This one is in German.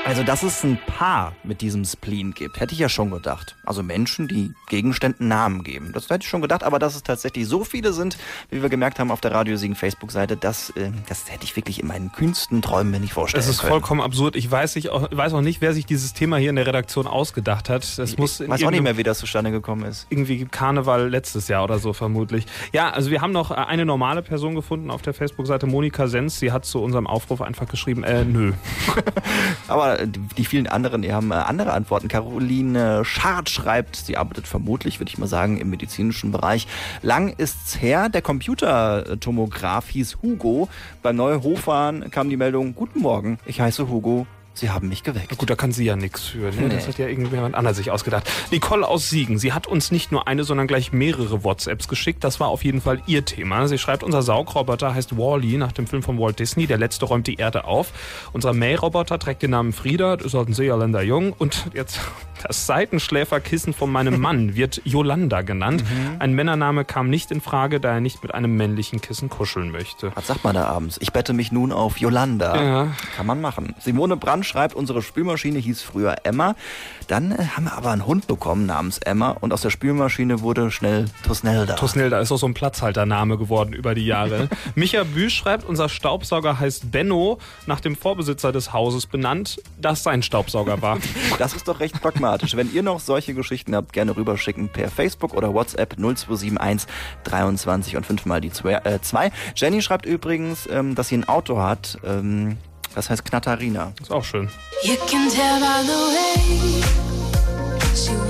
Also, dass es ein Paar mit diesem Spleen gibt, hätte ich ja schon gedacht. Also Menschen, die Gegenständen Namen geben. Das hätte ich schon gedacht, aber dass es tatsächlich so viele sind, wie wir gemerkt haben auf der Radio Siegen Facebook-Seite, das hätte ich wirklich in meinen kühnsten Träumen mir nicht vorstellen können. Es ist vollkommen absurd. Ich weiß auch nicht, wer sich dieses Thema hier in der Redaktion ausgedacht hat. Ich weiß auch nicht mehr, wie das zustande gekommen ist. Irgendwie Karneval letztes Jahr oder so vermutlich. Ja, also wir haben noch eine normale Person gefunden auf der Facebook-Seite, Monika Sens. Sie hat zu unserem Aufruf einfach geschrieben, nö. Aber die vielen anderen, die haben andere Antworten. Caroline Schart schreibt, sie arbeitet vermutlich, würde ich mal sagen, im medizinischen Bereich. Lang ist's her, der Computertomograph hieß Hugo. Beim Neuhoffahren kam die Meldung, guten Morgen, ich heiße Hugo. Sie haben mich geweckt. Gut, da kann sie ja nichts für. Ne? Nee. Das hat ja irgendjemand anderes sich ausgedacht. Nicole aus Siegen, sie hat uns nicht nur eine, sondern gleich mehrere WhatsApps geschickt. Das war auf jeden Fall ihr Thema. Sie schreibt, unser Saugroboter heißt Wall-E, nach dem Film von Walt Disney. Der letzte räumt die Erde auf. Unser Mähroboter trägt den Namen Frieda, ist halt ein Seerländer Jung. Und jetzt das Seitenschläferkissen von meinem Mann wird Yolanda genannt. Ein Männername kam nicht in Frage, da er nicht mit einem männlichen Kissen kuscheln möchte. Was sagt man da abends? Ich bette mich nun auf Yolanda. Ja. Kann man machen. Simone Brand schreibt, unsere Spülmaschine hieß früher Emma. Dann haben wir aber einen Hund bekommen namens Emma und aus der Spülmaschine wurde schnell Tusnelda. Tusnelda ist auch so ein Platzhaltername geworden über die Jahre. Micha Büsch schreibt, unser Staubsauger heißt Benno, nach dem Vorbesitzer des Hauses benannt, das sein Staubsauger war. Das ist doch recht pragmatisch. Wenn ihr noch solche Geschichten habt, gerne rüberschicken per Facebook oder WhatsApp 0271 23 und 5 mal die 2. Jenny schreibt übrigens, dass sie ein Auto hat. Das heißt Knattarina. Ist auch schön. You can tell by the way she